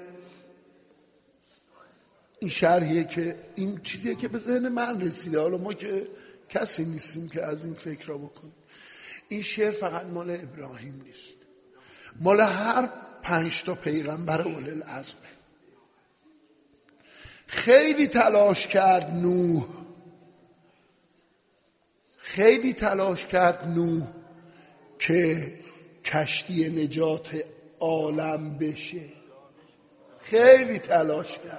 این شرحیه که این چیزیه که به ذهن من رسیده. حالا ما که کسی نیستیم که از این فکر را بکنیم. این شعر فقط مال ابراهیم نیست، مال هر 5 پیغمبر اولوالعزم. خیلی تلاش کرد نوح، خیلی تلاش کرد نوح که کشتی نجات عالم بشه، خیلی تلاش کرد.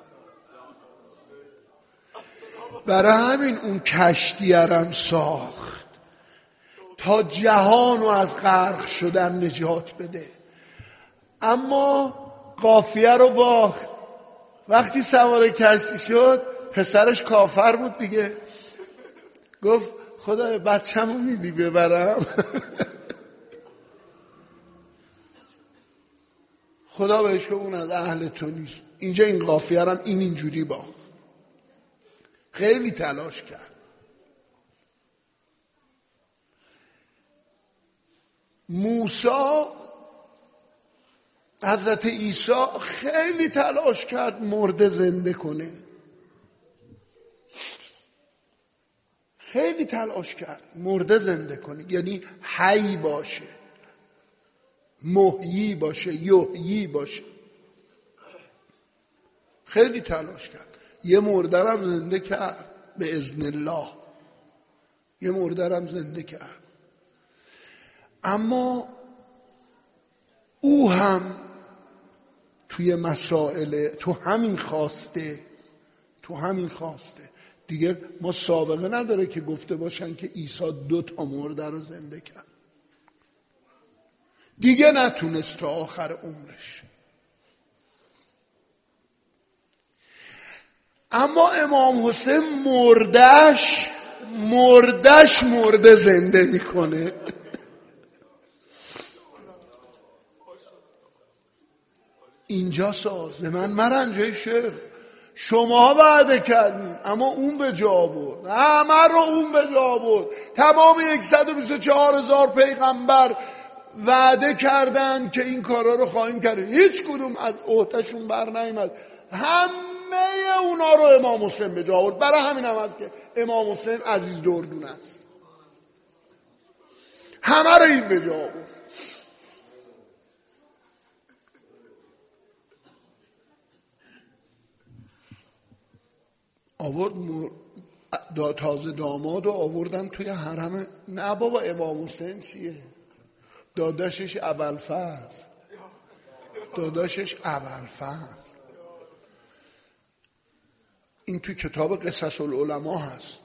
برای همین اون کشتی هم ساخت تا جهانو از غرق شدن نجات بده. اما قافیه رو باخت. وقتی سوار کشتی شد، پسرش کافر بود دیگه، گفت خدای بچه‌مو میدی ببرم؟ خدا بهش گفت اون از اهل تو نیست. اینجا این قافیه هم اینجوری باخت. خیلی تلاش کرد. موسی، حضرت عیسی خیلی تلاش کرد مرده زنده کنه، خیلی تلاش کرد مرده زنده کنه، یعنی حی باشه، محیی باشه، یحیی باشه. خیلی تلاش کرد. یه مرده هم زنده کرد به اذن الله، یه مرده هم زنده کرد. اما او هم توی مسائل تو همین خواسته دیگه. ما سابقه نداره که گفته باشن که عیسی 2 مرده رو زنده کرد. دیگه نتونست تا آخر عمرش. اما امام حسین مردش مرده زنده میکنه. اینجا ساز من مرنجه شعر شما وعده کردیم اما اون به جا آورد، همه رو اون به جا آورد. تمام 124,000 پیغمبر وعده کردن که این کارا رو خواهیم کرد، هیچ کدوم از عهدهشون بر نیامد. همه اونا رو امام حسین به جا آورد. برای همین هم هست که امام حسین عزیز دردون است. همه رو این به جا آورد. تازه داماد رو آوردن توی حرم. نه بابا، امام حسین چیه؟ داداشش ابوالفضل. این توی کتاب قصص العلماء هست.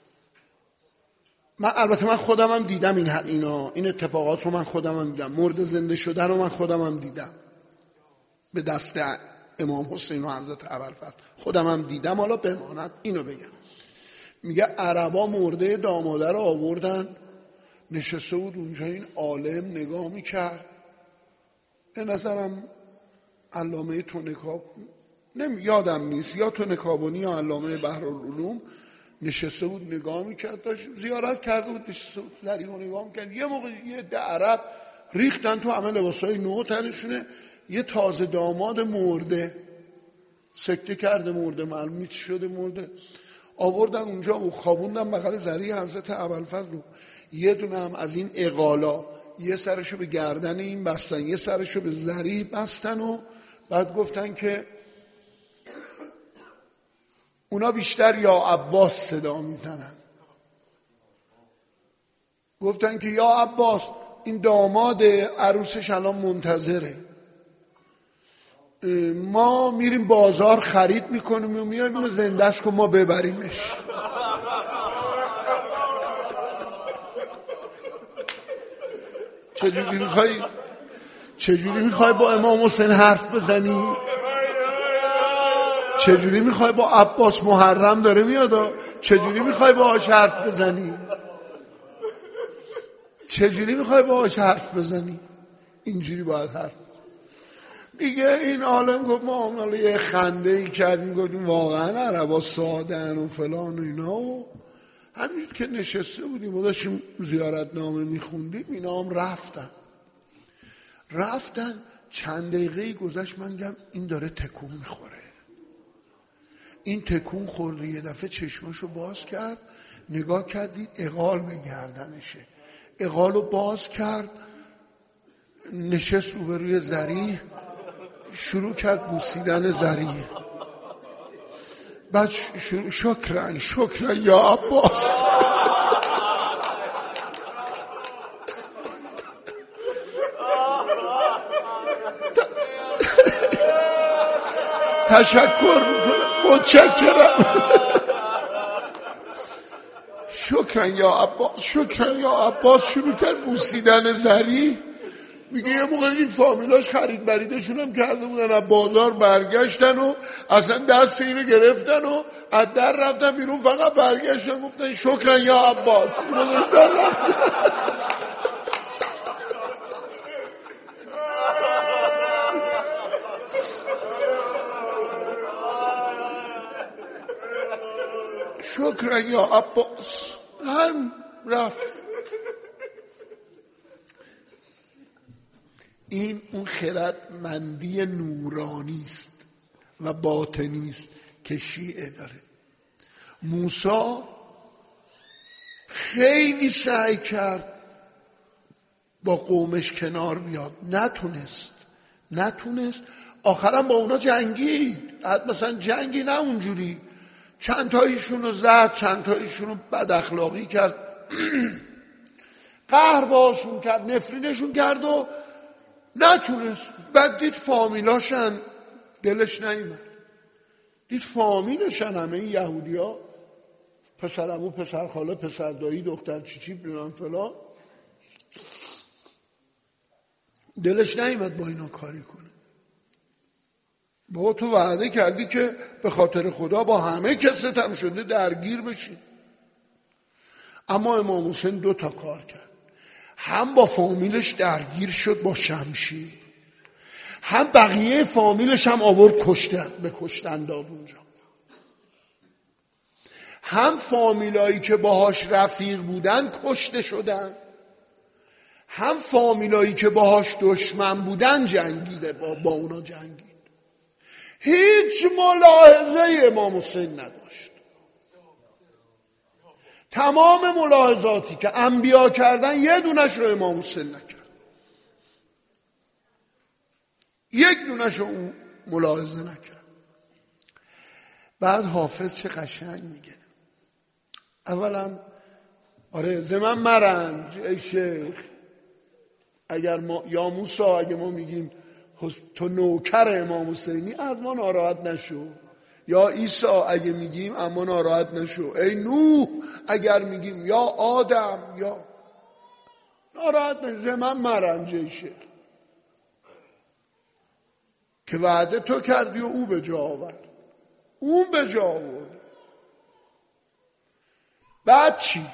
البته من خودم هم دیدم این اتفاقات رو من خودم هم دیدم. مرد زنده شدن رو من خودم هم دیدم به دست امام حسین و حضرت ابوالفضل، خودم هم دیدم. حالا بماند اینو بگم. میگه عربا مرده داماده رو آوردن، نشسته بود اونجا. این عالم نگاه میکرد. به نظرم علامه تونکاب، یادم نیست، یا تونکابونی یا علامه بحرالعلوم، نشسته بود نگاه میکرد. داشت زیارت کرده بود، نشسته بود ذریعه نگاه میکرد. یه موقع یه ده عرب ریختن تو همه لباسای نو تنشونه. یه تازه داماد مرده، سکته کرده مرده، معلوم چی شده مرده، آوردن اونجا و خوابوندن بغل ذریعه حضرت ابوالفضل. یه دونه هم از این اغالا، یه سرشو به گردن این بستن، یه سرشو به ذریع بستن و بعد گفتن که اونا بیشتر یا عباس صدا میزنن. گفتن که یا عباس این داماد عروسش الان منتظره، ما میریم بازار خرید میکنیم و میایم اینو زندهش کن ما ببریمش. چجوری میخوای با امام حسین حرف بزنی؟ چجوری میخوای با عباس محرم داره میاد چجوری میخوای باهاش حرف بزنی؟ چجوری میخوای باهاش حرف بزنی؟ اینجوری باید حرف دیگه. این عالم گفت ما عماله یه خنده ای کردیم، گفتیم واقعا عربا سادن و فلان و اینا و همینجور که نشسته بودیم و داشتیم زیارت نامه میخوندیم اینا هم رفتن. چند دقیقه گذشت من گم این داره تکون میخوره. این تکون خورده یه دفعه چشماشو باز کرد، نگاه کردید اغال به گردنشه، اغالو باز کرد، نشست روبروی ذریح، شروع کرد بوسیدن ذریح. بعد شکرن یا عباس. تشکر میکنم، متشکرم. شکرن یا عباس شروع کرد بوسیدن ذریح. میگه یه موقع این فامیلاش خرید بریدشون هم کرده بودن، از بازار برگشتن و اصلا دست اینو گرفتن و از در رفتن بیرون، فقط برگشتن گفتن شکرن یا عباس. شکرن یا عباس هم رفت. این اون خردمندی نورانی است و باطنی است که شیعه داره. موسی خیلی سعی کرد با قومش کنار بیاد، نتونست. آخرم با اونا جنگید، مثلا جنگی نه اونجوری، چند تایشون رو زد، چند تایشون رو بد اخلاقی کرد، قهر باشون کرد، نفرینشون کرد و نتونست. بعد دید فامیلاشن، دلش نیامد. دید فامیلشن همه این یهودی ها، پسر عمو، پسر خاله، پسر دایی، دختر چیچی بیرون فلان، دلش نیامد با اینا کاری کنه. بابا تو وعده کردی که به خاطر خدا با همه که ستم شده درگیر بشی. اما امام حسین 2 تا کار کرد، هم با فامیلش درگیر شد با شمشیر، هم بقیه فامیلش هم آورد به کشتن داد اونجا. هم فامیلایی که باهاش رفیق بودن کشته شدن، هم فامیلایی که باهاش دشمن بودن جنگیده، با اونا جنگید. هیچ ملاحظه امام حسین نداشت. تمام ملاحظاتی که انبیا کردن یه دونش رو امام حسین نکرد، یک دونش رو ملاحظه نکرد. بعد حافظ چه قشنگ میگه، اولا آره زمن مرنج ای شیخ، اگر ما یا موسی اگه ما میگیم تو نوکر امام حسینی از ما ناراحت نشو، یا عیسی اگه میگیم اما ناراحت نشو، ای نوح اگر میگیم، یا آدم یا ناراحت نشو، زمن مرنج ای شیخ که وعده تو کردی و او به جا آورد، اون به جا آورد. بعد چی؟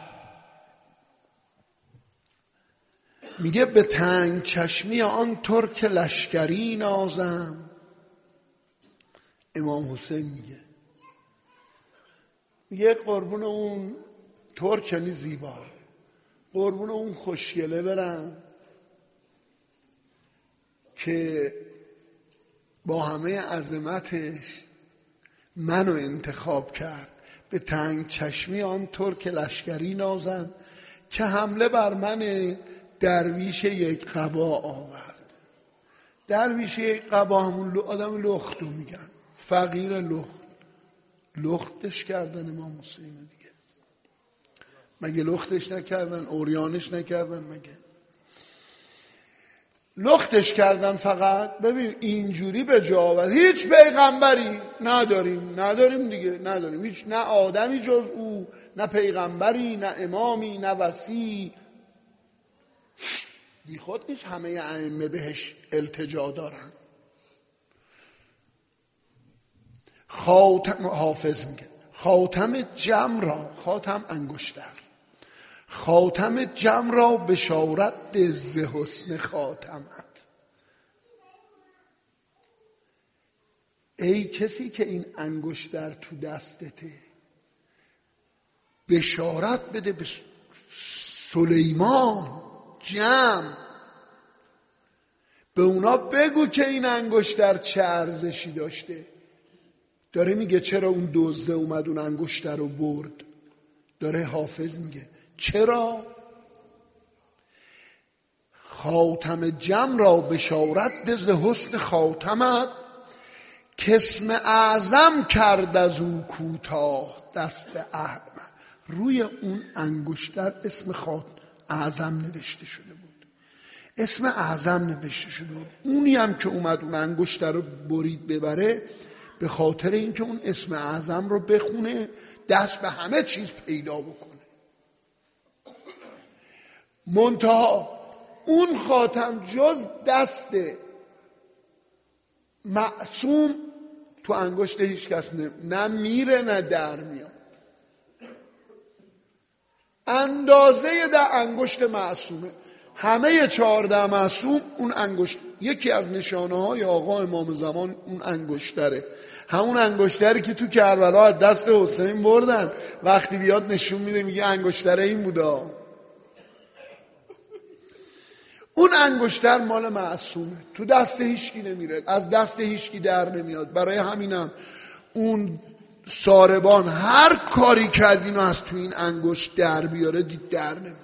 میگه به تنگ چشمی آن ترک لشکری نازم. امام حسین میگه قربون اون ترک یعنی زیبا، قربون اون خوشگله برم که با همه عظمتش منو انتخاب کرد. به تنگ چشمی آن ترک لشکری نازم که حمله بر من درویش یک قبا آورد. درویش یک قبا همون آدم لختو میگن، فقیر لختش کردن امام حسین دیگه. مگه لختش نکردن؟ اوریانش نکردن؟ مگه لختش کردن فقط؟ ببین اینجوری به جا آورد. هیچ پیغمبری نداریم دیگه، نداریم هیچ، نه آدمی جز او، نه پیغمبری، نه امامی، نه وصی. بی خود نیست همه ائمه بهش التجا دارن. حافظ میگه خاتم جم را، خاتم انگشتر، خاتم جم را بشارت ده ز حسن خاتمت. ای کسی که این انگشتر تو دستته، بشارت بده به سلیمان جم، به اونا بگو که این انگشتر چه ارزشی داشته. داره میگه چرا اون دزده اومد اون انگشتر رو برد. داره حافظ میگه چرا؟ خاتم جم را بشارت ده ز حسن خاتمت، کاسم اعظم کرد از او کوتاه دست احمد. روی اون انگشتر اسم اعظم نوشته شده بود، اسم اعظم نوشته شده بود. اونی هم که اومد اون انگشتر رو برید ببره، به خاطر اینکه اون اسم اعظم رو بخونه دست به همه چیز پیدا بکنه. منتها اون خاتم جز دست معصوم تو انگشت هیچ کس نه میره نه در میاد. اندازه در انگشت معصومه. همه 14 معصوم اون انگشت، یکی از نشانه های آقا امام زمان اون انگشتره، همون انگشتری که تو کربلا از دست حسین بردن. وقتی بیاد نشون میده میگه انگشتره این بودا. اون انگشتر مال معصومه، تو دست هیچکی نمیره، از دست هیچکی در نمیاد. برای همینم اون ساربان هر کاری کردین و از تو این انگشت در بیاره دید در نمیاد.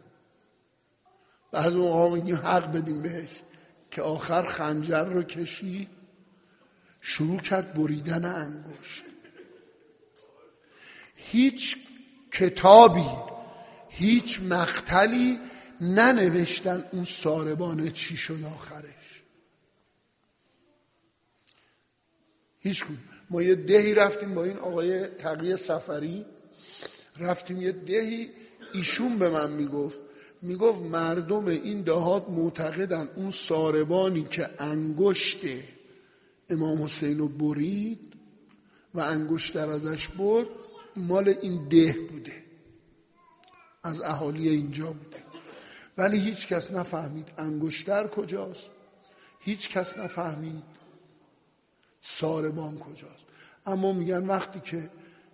بعد اون آقا میگیم حق بدیم بهش که آخر خنجر رو کشید شروع کرد بریدن انگشت. هیچ کتابی، هیچ مقتلی ننوشتن اون ساربانه چی شد آخرش. هیچ کدوم. ما یه دهی رفتیم با این آقای تقی صفری، رفتیم یه دهی، ایشون به من میگفت مردم این دهات معتقدن اون ساربانی که انگشت امام حسین رو برید و انگشتر ازش برد مال این ده بوده، از اهالی اینجا بوده. ولی هیچ کس نفهمید انگشتر کجاست، هیچ کس نفهمید ساربان کجاست. اما میگن وقتی که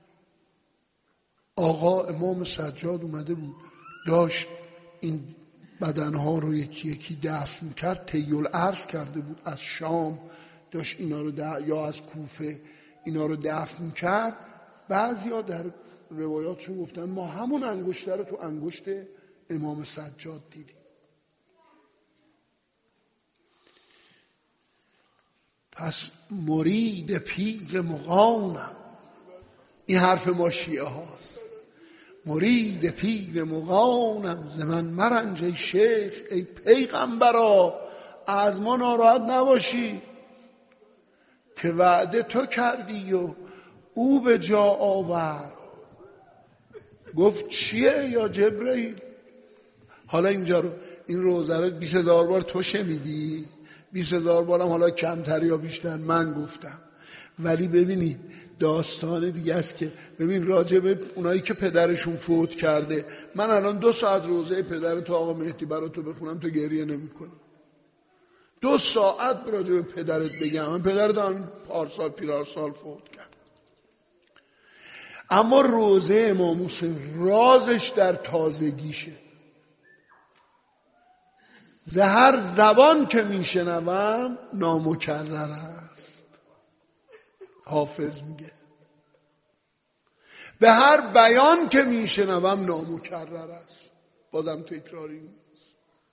آقا امام سجاد اومده بود داشت این بدنها رو یکی یکی دفن کرد، طیل ارض کرده بود از شام، داشت اینا رو یا از کوفه اینا رو دفن کرد. بعضیا در روایاتشون گفتن ما همون انگشتر رو تو انگشت امام سجاد دیدیم. پس مرید پیر مغانم، این حرف ما شیعه هاست، مرید پیر مغانم ز من مرنج ای شیخ ای پیغمبرا، از ما ناراحت نباشی که وعده تو کردی و او به جا آورد. گفت چیه یا جبرئیل؟ حالا اینجا رو این روزه رو 20,000 بار تو شنیدی، 20,000 بارم حالا کمتر یا بیشتر من گفتم. ولی ببینید داستان دیگه است که ببین راجع به اونایی که پدرشون فوت کرده، من الان 2 ساعت روزه پدر تو آقا مهدی برای تو بخونم تو گریه نمی کنی. 2 ساعت راجع به پدرت بگم، من پدرت هم پارسال پیرارسال فوت کرد. اما روزه امام حسین رازش در تازگیشه. هر زبان که میشنوم نامکرر است. حافظ میگه به هر بیان که میشنوم نامکرر است. بازم تکراری نیست.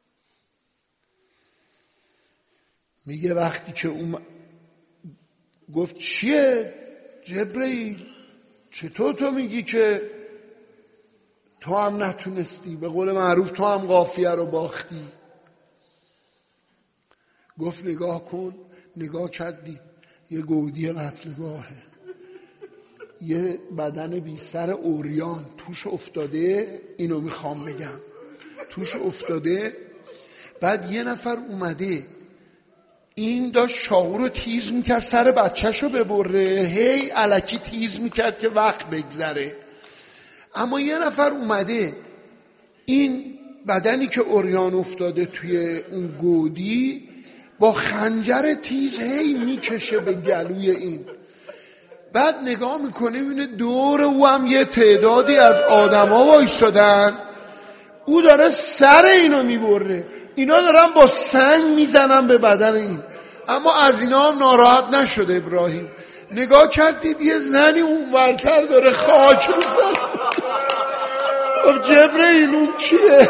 میگه وقتی که گفت چیه جبرئیل، چطور تو میگی که تو هم نتونستی، به قول معروف تو هم قافیه رو باختی. گفت نگاه کن. نگاه کردی یه گودی قتلگاهه، یه بدن بی سر عریان توش افتاده، اینو میخوام بگم، توش افتاده. بعد یه نفر اومده این داشت چاقو رو تیز میکرد سر بچه‌شو ببره، هی الکی تیز میکرد که وقت بگذره. اما یه نفر اومده این بدنی که عریان افتاده توی اون گودی با خنجر تیز هی میکشه به گلوی این. بعد نگاه میکنه میبینه دور او هم یه تعدادی از آدما وایسادن، او داره سر اینو میبره، اینا دارن با سنگ میزنن به بدن این. اما از اینا هم ناراحت نشده ابراهیم. نگاه کردید یه زنی اون ورتر داره خاک رو سر. گفت جبرئیل اون کیه؟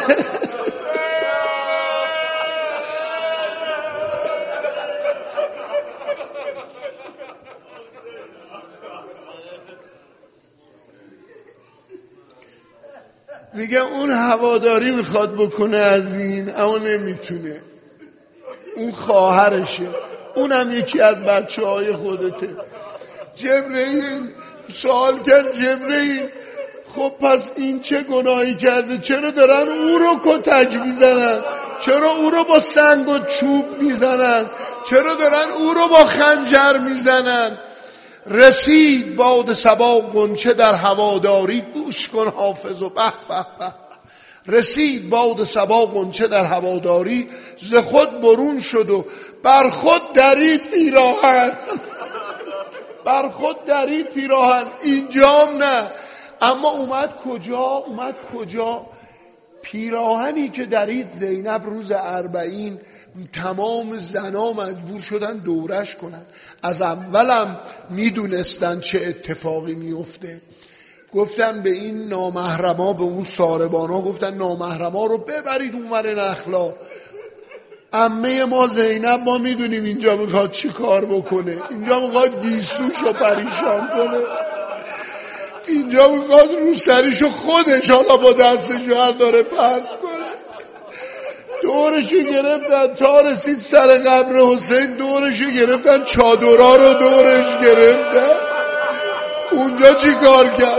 میگه اون هواداری میخواد بکنه از این، اما نمیتونه، اون خواهرشه، اونم یکی از بچه‌های خودته. جبرئیل سوال کرد جبرئیل خب پس این چه گناهی کرده؟ چرا دارن او رو کتک میزنن؟ چرا او رو با سنگ و چوب میزنن؟ چرا دارن او رو با خنجر میزنن؟ رسید باد صبا غنچه در هواداری، گوش کن حافظ و به به به. رسید باد صبا غنچه در هواداری، ز خود برون شد و بر خود درید پیراهن. بر خود درید پیراهن. اینجام نه، اما اومد کجا؟ پیراهنی که درید زینب روز 40 تمام زنا مجبور شدن دورش کنن. از اولم میدونستن چه اتفاقی میفته. گفتن به این نامحرما، به اون ساربانا گفتن نامحرما رو ببرید اونور نخلا. عمه ما زینب ما میدونیم اینجا میخواد چی کار بکنه، اینجا میخواد گیسوشو پریشان کنه، اینجا میخواد رو سریشو خودش حالا با دستشو هر داره پرد کنه. دورشو گرفتن تا رسید سر قبر حسین، دورشو گرفتن، چادرها رو دورش گرفتن. اونجا چی کار کرد؟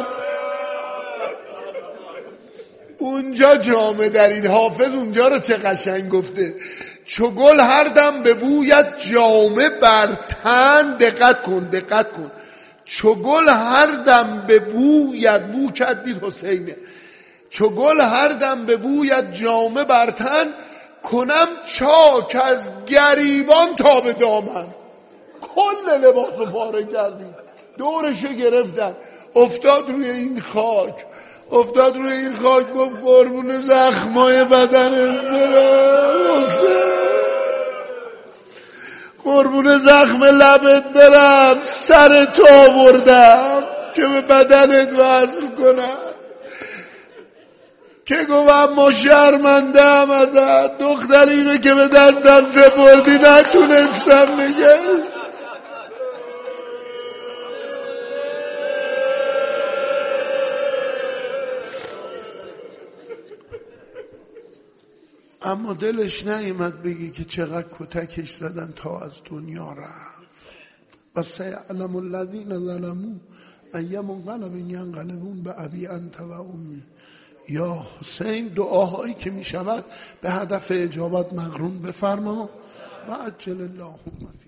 اونجا جامه درید. حافظ اونجا رو چه قشنگ گفته، چو گل هر دم ببوید جامه بر تن. دقت کن چو گل هر دم ببوید، بو کردید حسینه، چو گل هر دم ببوید جامه بر تن، کنم چاک از گریبان تا به دامن. کل لباسو پاره کردید، دورشو گرفتن، افتاد روی این خاک، گفت قربون زخمای بدنت برم حسین، قربون زخم لبت برم، سرت آوردم که به بدنت وصل کنم. که گفتم ما شرمندم ازت، دختری رو که به دستم سپردی نتونستم نگهش. اما دلش نیامد بگی که چقدر کتکش زدن تا از دنیا رفت. و سیعلم الذین ظلموا ای منقلب ینقلبون بأبی انت و امی. یا حسین دعاهایی که می شود به هدف اجابت مقرون بفرما و عجل اللهم